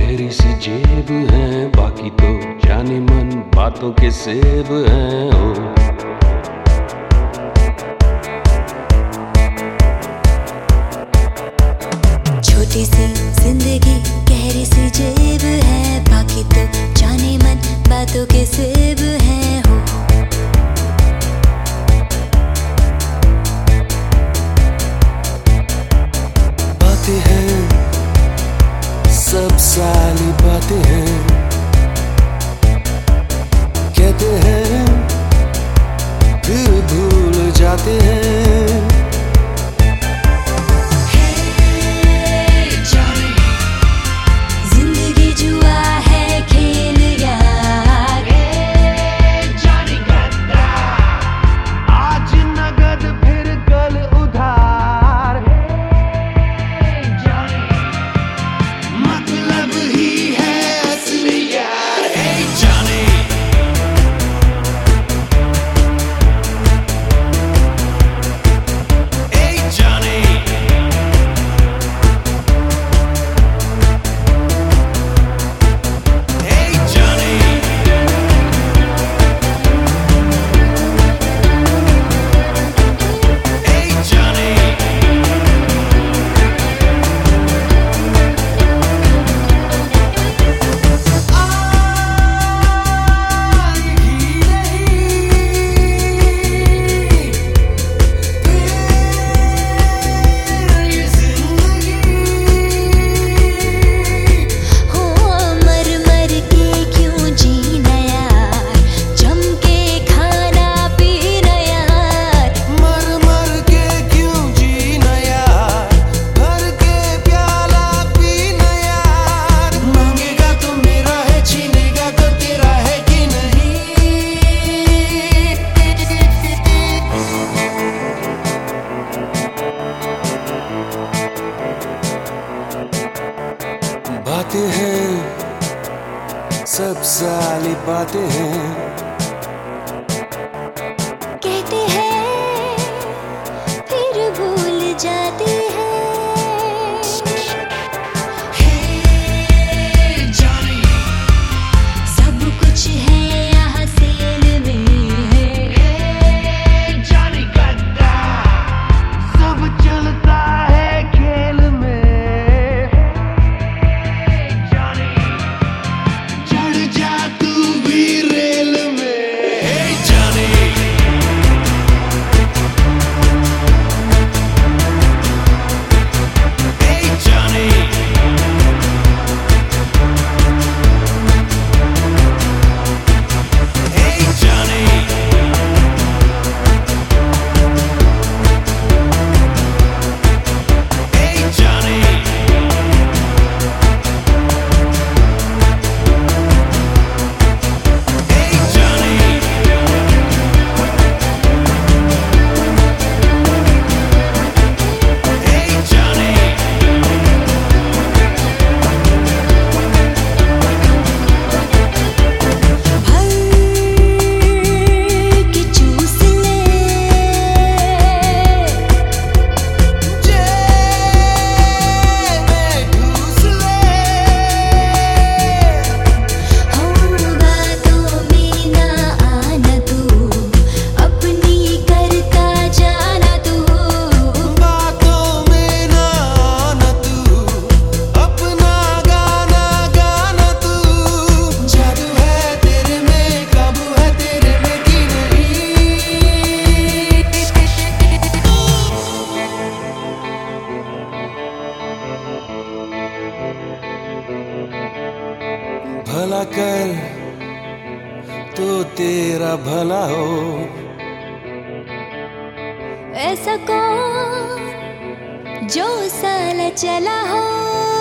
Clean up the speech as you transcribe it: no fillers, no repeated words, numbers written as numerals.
गहरी सी जेब है, बाकी तो जाने मन बातों के सेब हैं। ओ छोटी सी जिंदगी गहरी सी जेब है, बाकी तो जाने मन बातों के सेब हैं। हो बातें हैं, सब साली बातें हैं, कहते हैं फिर भूल जाते हैं। जिंदगी जुआ है खेल यार, आज नगद फिर कल उधार, मतलब ही है असली यार। Hey Johnny, hey Johnny, hey Johnny, hey Johnny, हो मर मर के क्यों जीना यार, जम के खाना पीना यार। मर मर के क्यों जीना यार, भर के प्याला पीना यार। मांगेगा तो मेरा है, छीनेगा तो तेरा है कि नहीं। बातें हैं, सब साली बातें हैं, कहते हैं फिर भूल जाते हैं। सब कुछ है यहाँ सेल में, सब चलता है खेल में। चढ़ जा तू भी रेल में। Hey Johnny, hey Johnny, hey Johnny, hey Johnny, hey Johnny, hey Johnny, भर के चूस ले, जेब में घुस ले। होगा तो में ना आना तू, अपनी करता जाना तू। बातों में ना आना तू, अपना गाना गाना तू। जादू है तेरे में, काबू है तेरे में कि नहीं। भला कर तो तेरा भला हो, ऐसा कौन जो साला चला हो।